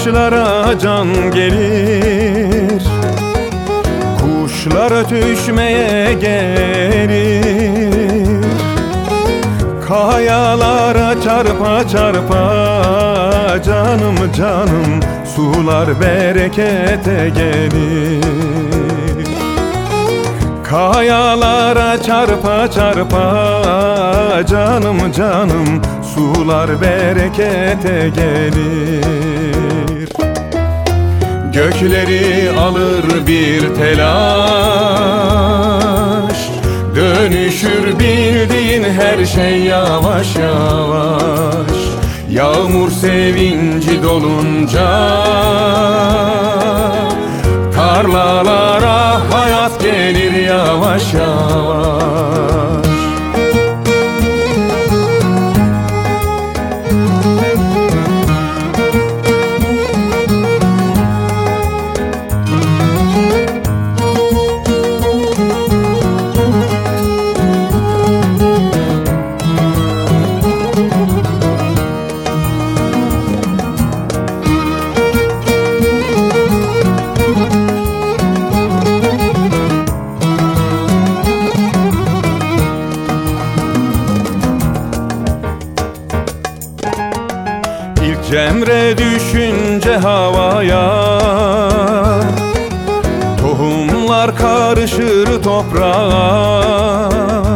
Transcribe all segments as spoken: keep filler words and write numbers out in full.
taşlara can gelir, kuşlar ötüşmeye gelir. Kayalara çarpa çarpa canım canım sular berekete gelir. Kayalara çarpa çarpa canım canım sular berekete gelir. Gökleri alır bir telaş, dönüşür bildiğin her şey yavaş yavaş. Yağmur sevinci dolunca tarlalara hayat gelir yavaş yavaş. Cemre düşünce havaya, tohumlar karışır toprağa.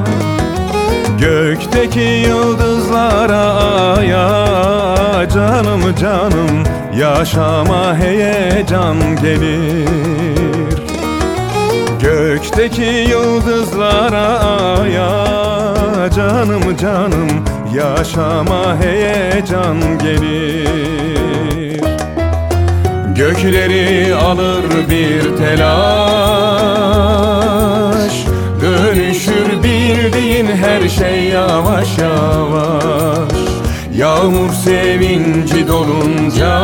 Gökteki yıldızlara aya, canım canım yaşama heyecan gelir. Gökteki yıldızlara aya, canım canım yaşama heyecan gelir. Gökleri alır bir telaş, dönüşür bildiğin her şey yavaş yavaş. Yağmur sevinci dolunca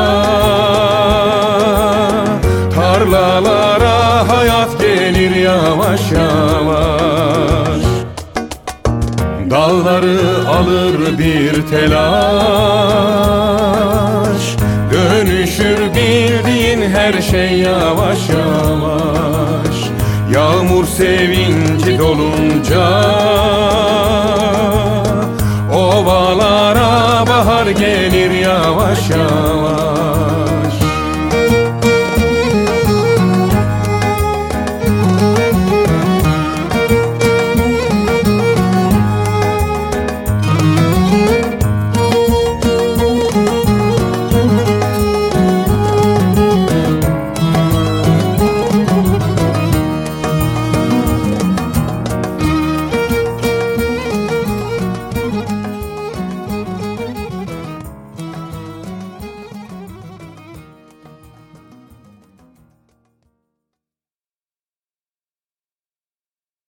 tarlalara hayat gelir yavaş yavaş. Dağları alır bir telaş, dönüşür bildiğin her şey yavaş yavaş. Yağmur sevinci dolunca ovalara bahar gelir yavaş yavaş.